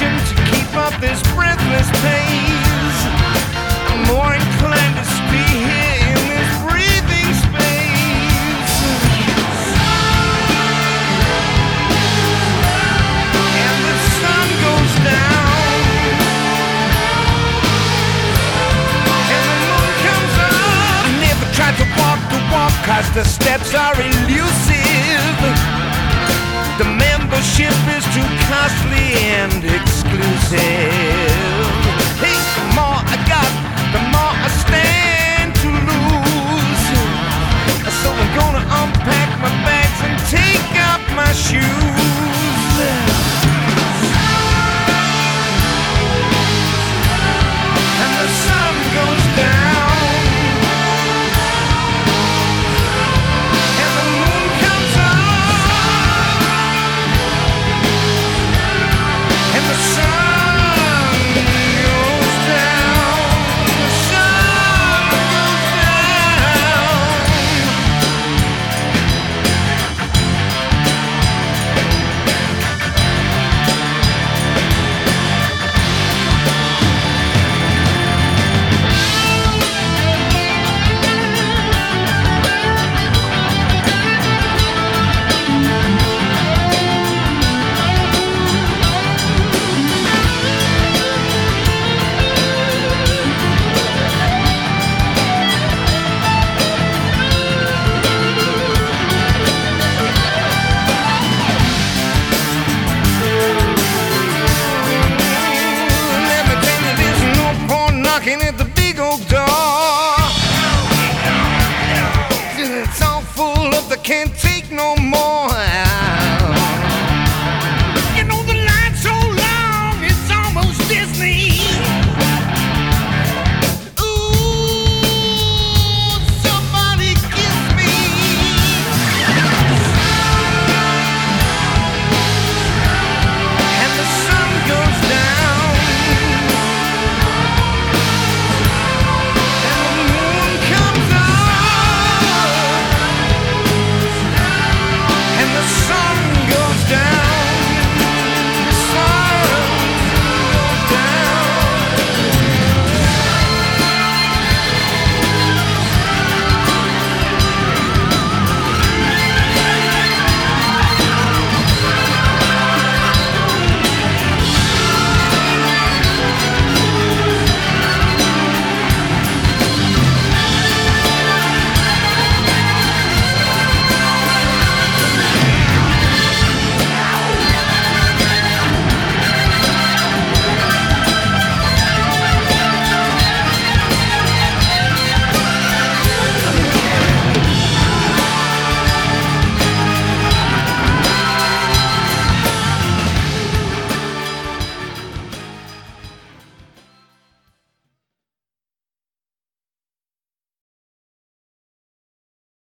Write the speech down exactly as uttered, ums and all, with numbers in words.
motion to keep up this breathless pace. I'm more inclined to stay here in this breathing space. And the sun goes down, and the moon comes up. I never tried to walk the walk, cause the steps are elusive. The membership is too costly and exclusive. Hey, the more I got, the more I stand to lose. So I'm gonna unpack my bags and take out my shoes. And the sun goes down, and the moon comes up. And the sun goes down, the sun goes down. Let me tell you, there's no point knocking at the big old door. It's all full up, they can't take no more.